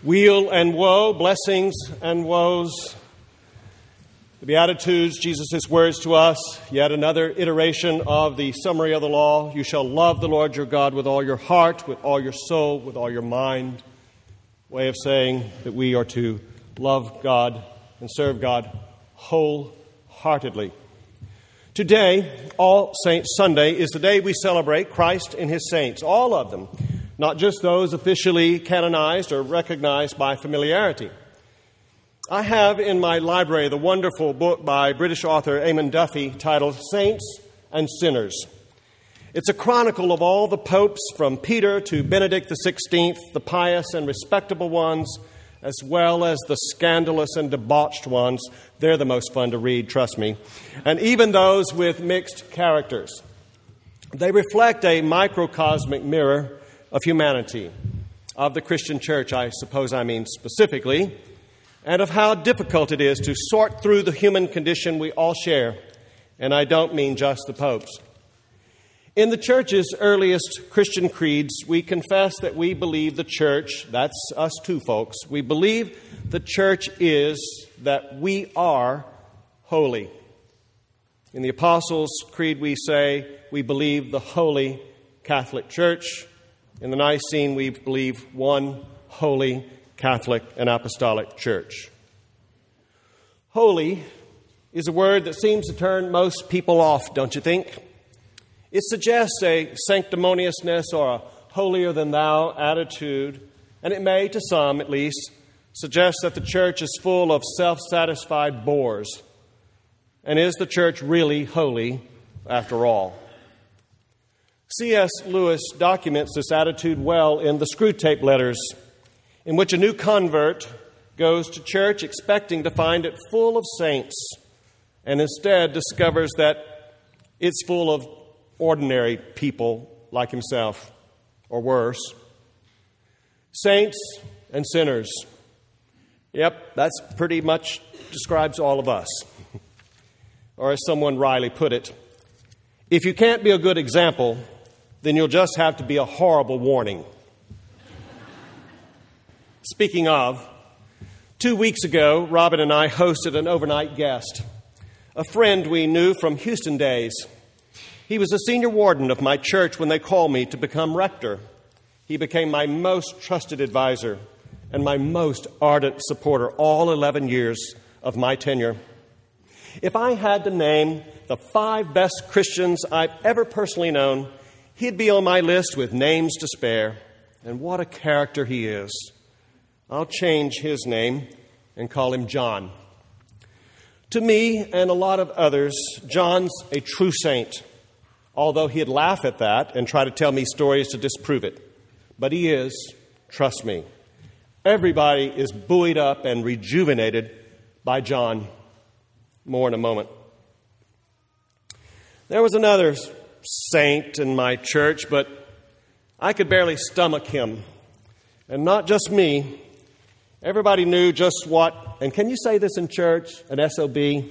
Weal and woe, blessings and woes. The Beatitudes, Jesus' words to us, yet another iteration of the summary of the law. You shall love the Lord your God with all your heart, with all your soul, with all your mind. Way of saying that we are to love God and serve God wholeheartedly. Today, All Saints Sunday, is the day we celebrate Christ and His saints, all of them, not just those officially canonized or recognized by familiarity. I have in my library the wonderful book by British author Eamon Duffy titled Saints and Sinners. It's a chronicle of all the popes from Peter to Benedict XVI, the pious and respectable ones, as well as the scandalous and debauched ones. They're the most fun to read, trust me. And even those with mixed characters. They reflect a microcosmic mirror of humanity, of the Christian church, I suppose I mean specifically, and of how difficult it is to sort through the human condition we all share. And I don't mean just the popes. In the church's earliest Christian creeds, we confess that we believe the church, that's us too, folks, we believe the church is that we are holy. In the Apostles' Creed, we say we believe the Holy Catholic Church. In the Nicene, we believe one holy Catholic and Apostolic Church. Holy is a word that seems to turn most people off, don't you think? It suggests a sanctimoniousness or a holier-than-thou attitude, and it may, to some at least, suggest that the church is full of self-satisfied bores. And is the church really holy after all? C.S. Lewis documents this attitude well in the Screwtape Letters, in which a new convert goes to church expecting to find it full of saints, and instead discovers that it's full of ordinary people like himself, or worse. Saints and sinners. Yep, that's pretty much describes all of us. Or as someone wryly put it, if you can't be a good example, then you'll just have to be a horrible warning. Speaking of, 2 weeks ago, Robin and I hosted an overnight guest, a friend we knew from Houston days. He was the senior warden of my church when they called me to become rector. He became my most trusted advisor and my most ardent supporter all 11 years of my tenure. If I had to name the 5 best Christians I've ever personally known, he'd be on my list with names to spare. And what a character he is. I'll change his name and call him John. To me and a lot of others, John's a true saint, although he'd laugh at that and try to tell me stories to disprove it. But he is, trust me. Everybody is buoyed up and rejuvenated by John. More in a moment. There was another saint in my church, but I could barely stomach him. And not just me. Everybody knew just what, and can you say this in church, an SOB?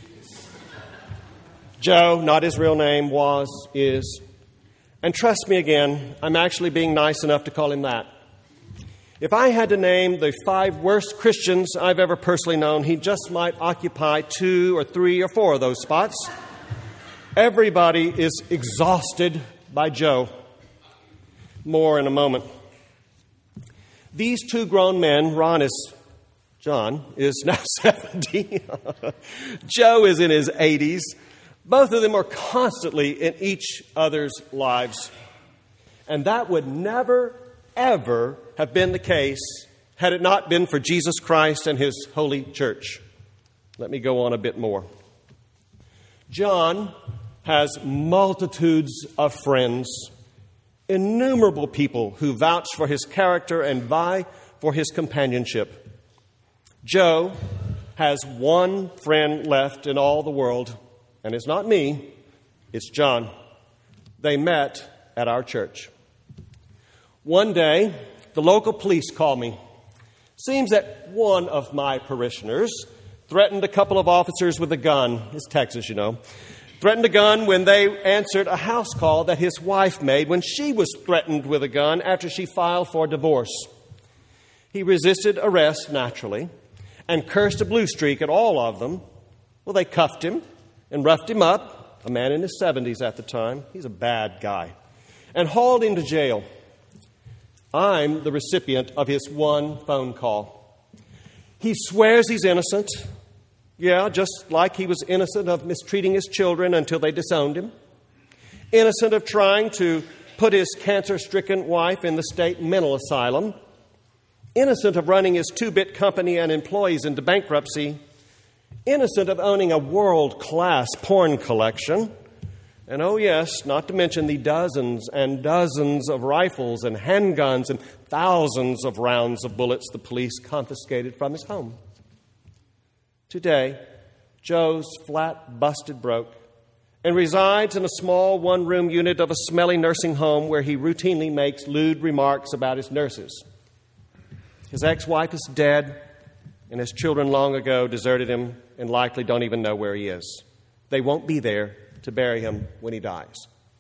Joe, not his real name, is. And trust me again, I'm actually being nice enough to call him that. If I had to name the 5 worst Christians I've ever personally known, he just might occupy 2 or 3 or 4 of those spots. Everybody is exhausted by Joe. More in a moment. These 2 grown men, John is now 70. Joe is in his 80s. Both of them are constantly in each other's lives. And that would never, ever have been the case had it not been for Jesus Christ and His holy church. Let me go on a bit more. John has multitudes of friends, innumerable people who vouch for his character and vie for his companionship. Joe has one friend left in all the world, and it's not me, it's John. They met at our church. One day, the local police called me. Seems that one of my parishioners threatened a couple of officers with a gun. It's Texas, you know. Threatened a gun when they answered a house call that his wife made when she was threatened with a gun after she filed for divorce. He resisted arrest naturally and cursed a blue streak at all of them. Well, they cuffed him and roughed him up, a man in his 70s at the time. He's a bad guy. And hauled him to jail. I'm the recipient of his one phone call. He swears he's innocent. Yeah, just like he was innocent of mistreating his children until they disowned him. Innocent of trying to put his cancer-stricken wife in the state mental asylum. Innocent of running his two-bit company and employees into bankruptcy. Innocent of owning a world-class porn collection. And oh yes, not to mention the dozens and dozens of rifles and handguns and thousands of rounds of bullets the police confiscated from his home. Today, Joe's flat busted broke and resides in a small one-room unit of a smelly nursing home where he routinely makes lewd remarks about his nurses. His ex-wife is dead, and his children long ago deserted him and likely don't even know where he is. They won't be there to bury him when he dies.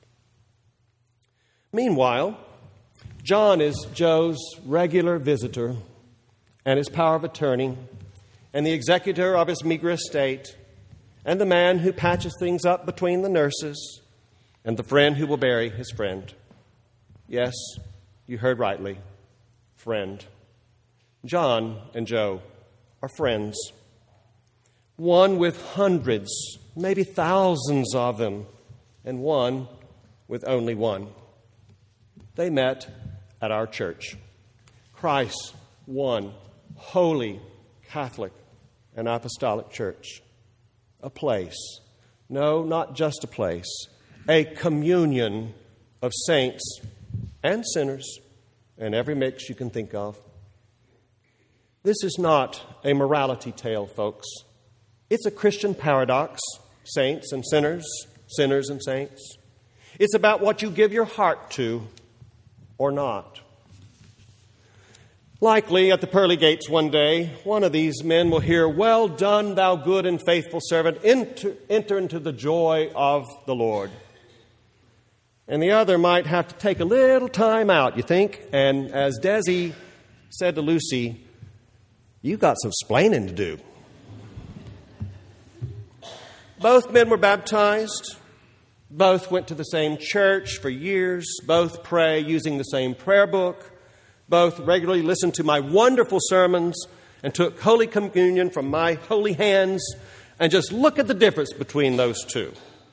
Meanwhile, John is Joe's regular visitor and his power of attorney and the executor of his meager estate and the man who patches things up between the nurses and the friend who will bury his friend. Yes, you heard rightly, friend. John and Joe are friends. One with hundreds, maybe thousands of them, and one with only one. They met at our church. Christ's one holy, Catholic, and apostolic church. A place. No, not just a place. A communion of saints and sinners and every mix you can think of. This is not a morality tale, folks. It's a Christian paradox, saints and sinners, sinners and saints. It's about what you give your heart to or not. Likely at the pearly gates one day, one of these men will hear, "Well done, thou good and faithful servant, enter into the joy of the Lord." And the other might have to take a little time out, you think? And as Desi said to Lucy, "You've got some splaining to do." Both men were baptized. Both went to the same church for years. Both pray using the same prayer book. Both regularly listened to my wonderful sermons and took Holy Communion from my holy hands. And just look at the difference between those two.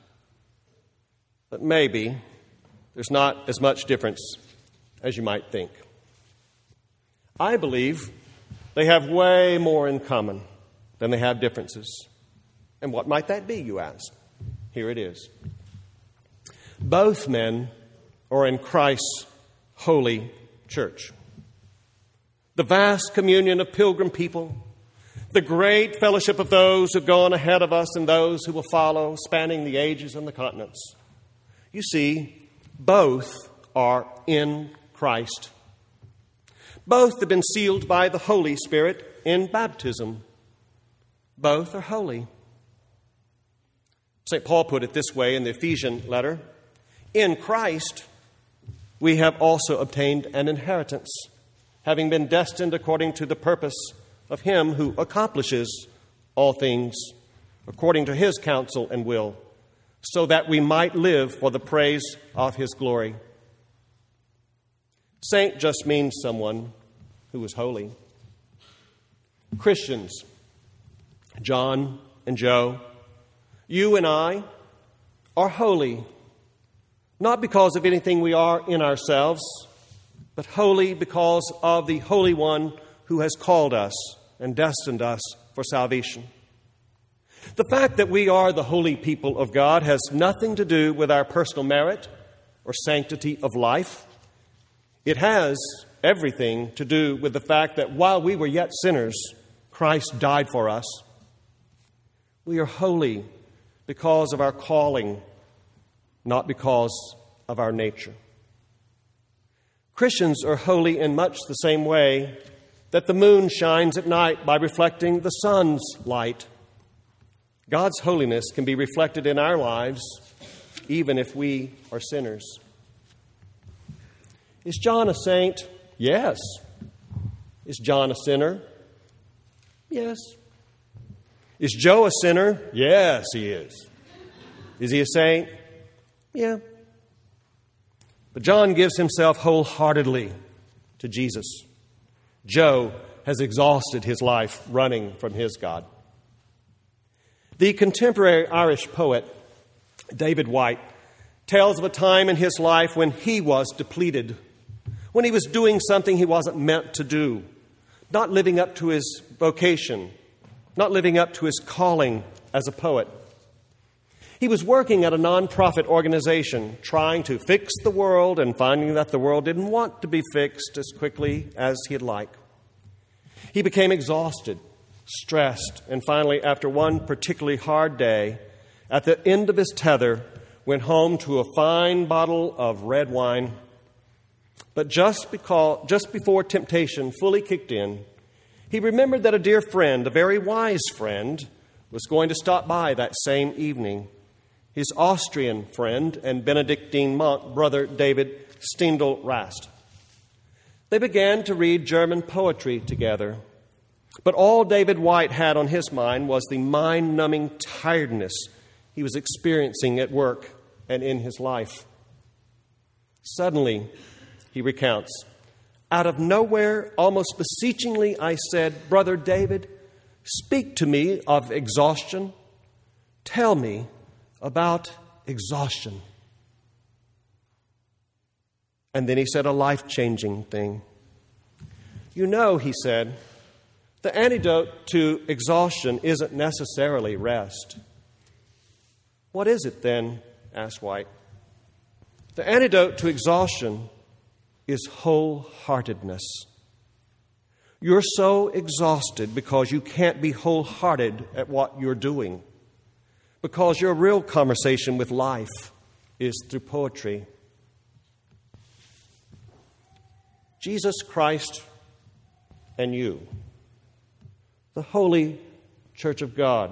But maybe there's not as much difference as you might think. I believe they have way more in common than they have differences. And what might that be, you ask? Here it is. Both men are in Christ's holy church. The vast communion of pilgrim people, the great fellowship of those who've gone ahead of us and those who will follow, spanning the ages and the continents. You see, both are in Christ. Both have been sealed by the Holy Spirit in baptism. Both are holy. St. Paul put it this way in the Ephesian letter: "In Christ we have also obtained an inheritance, having been destined according to the purpose of Him who accomplishes all things according to His counsel and will, so that we might live for the praise of His glory." Saint just means someone who is holy. Christians, John and Joe, you and I are holy, not because of anything we are in ourselves, but holy because of the Holy One who has called us and destined us for salvation. The fact that we are the holy people of God has nothing to do with our personal merit or sanctity of life. It has everything to do with the fact that while we were yet sinners, Christ died for us. We are holy because of our calling, not because of our nature. Christians are holy in much the same way that the moon shines at night by reflecting the sun's light. God's holiness can be reflected in our lives, even if we are sinners. Is John a saint? Yes. Is John a sinner? Yes. Is Joe a sinner? Yes, he is. Is he a saint? Yeah. But John gives himself wholeheartedly to Jesus. Joe has exhausted his life running from his God. The contemporary Irish poet, David Whyte, tells of a time in his life when he was depleted, when he was doing something he wasn't meant to do, not living up to his vocation, not living up to his calling as a poet. He was working at a nonprofit organization, trying to fix the world and finding that the world didn't want to be fixed as quickly as he'd like. He became exhausted, stressed, and finally, after one particularly hard day, at the end of his tether, went home to a fine bottle of red wine. But just before temptation fully kicked in, he remembered that a dear friend, a very wise friend, was going to stop by that same evening. His Austrian friend and Benedictine monk, Brother David Steindl-Rast. They began to read German poetry together. But all David Whyte had on his mind was the mind-numbing tiredness he was experiencing at work and in his life. Suddenly, he recounts, out of nowhere, almost beseechingly, I said, Brother David, speak to me of exhaustion. Tell me about exhaustion. And then he said a life-changing thing. You know, he said, the antidote to exhaustion isn't necessarily rest. What is it then? Asked Whyte. The antidote to exhaustion is wholeheartedness. You're so exhausted because you can't be wholehearted at what you're doing, because your real conversation with life is through poetry. Jesus Christ and you, the Holy Church of God,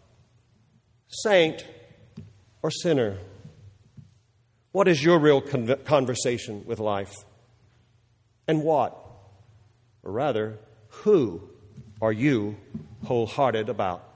saint or sinner, what is your real conversation with life? And what, or rather, who are you wholehearted about?